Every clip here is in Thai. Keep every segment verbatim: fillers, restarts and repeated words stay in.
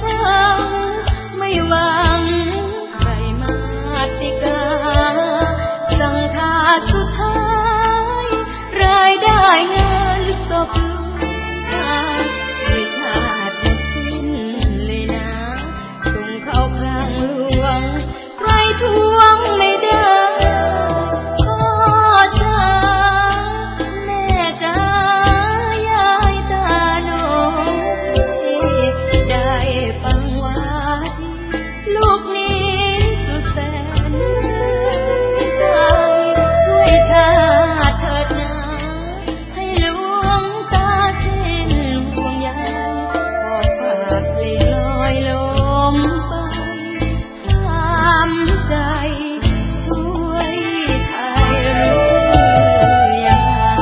ฟังไม่หวังใครมาติกาสังฆาสุดท้ายรายได้เงินศพช่วยชาติไม่สิ้นเลยนะส่งเข้าคลังหลวงใครทวงไม่ได้พ่อจ๋าแม่จ๋ายายตาหนูได้ฟังว่าลูกนี้สุดแสนใจช่วยชาติเถิดนะให้หลวงตาสิ้นห่วงใยขอฝากเพลงลอยลมไปห้ามใจช่วยไทยรู้ยัง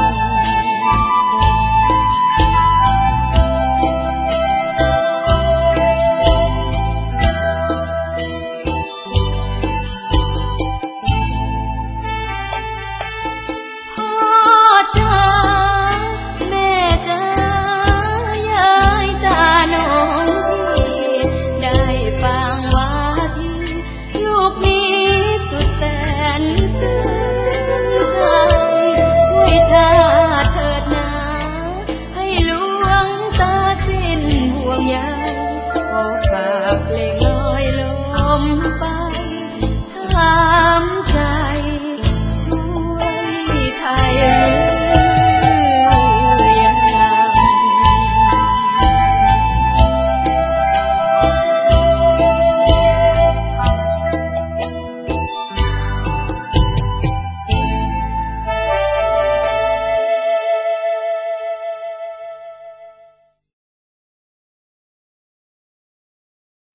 พ่อจ๋าแม่จ๋ายายตาน้องพี่ได้ฟังว่าที่ลูกมีสุดแสนซึ้งใจช่วยชาติเถิดนะให้หลวงตาสิ้นห่วงใยขอฝากเพลง